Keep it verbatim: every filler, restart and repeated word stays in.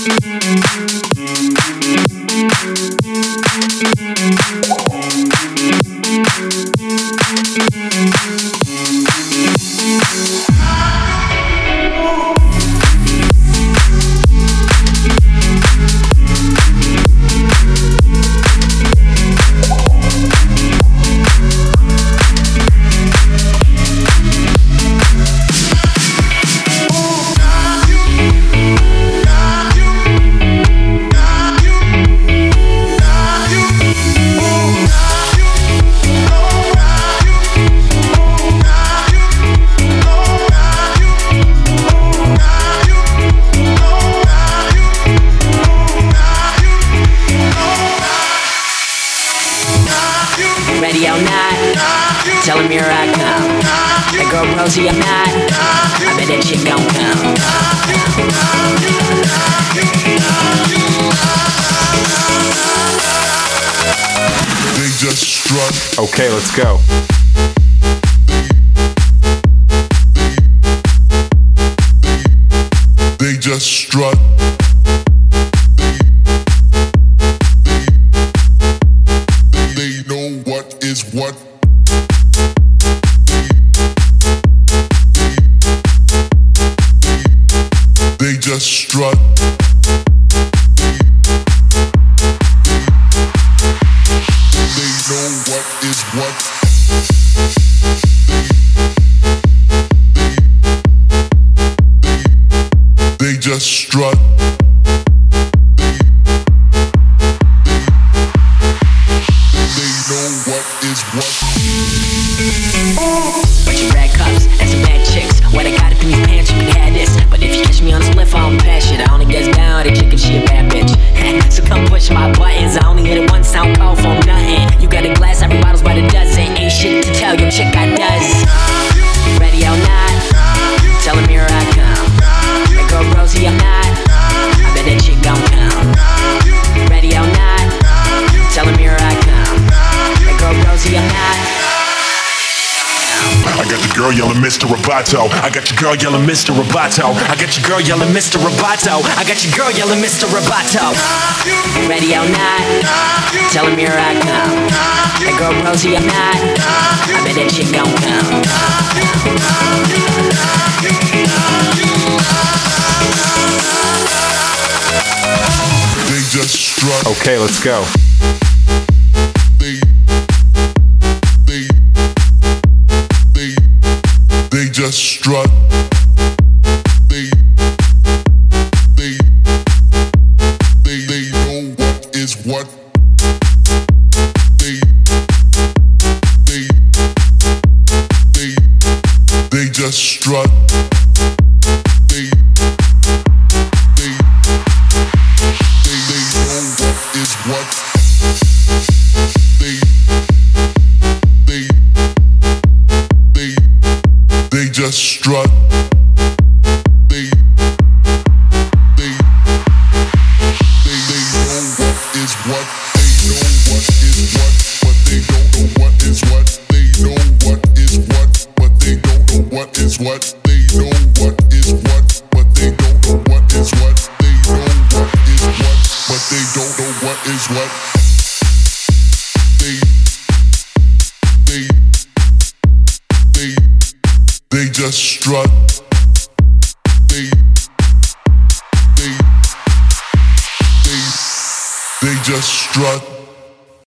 Radio night, tell him here I come. That girl Rosie, I'm not. I bet that chick gon' come. They just strut. Okay, let's go. They just strut. They know what is what. They just strut. They know what is what. They just strut. They know what is what. Bunch of red cups and some bad chicks. What I got up in these pants, you can have this. But if you catch me on a spliff, I don't pass shit. I only gets down with a chick if she a bad bitch. So come push my buttons. I only hit it once, I don't call for nothing. You got a glass, every bottle's by the dozen. Ain't shit to tell your chick I does. Ready or not, tell him here I come. That girl Rosie, I'm not. I bet that chick gon' come. Ready or not, tell him here I come. That girl Rosie, I'm not. I got your girl yelling Mister Roboto. I got your girl yelling Mister Roboto. I got your girl yelling Mister Roboto. I got your girl yelling Mister Roboto. Ready or not, tell him here I come. That girl Rosie, I'm not. I bet that chick gon' come. They just strut. Okay, let's go. They, they, they, they just strut. They, they, they, they know what is what. They, they, they, they just strut. They, they, they, they know what is what. They, they, they, they just strut. They, they, they, they know what is what. They know what is what, but they don't know what is what. They know what is what, but they don't know what is what. They know what is what, but they don't know what is what. They know what is what, but they don't know what is what. They, they, they, they just strut. They, they, they, they just strut.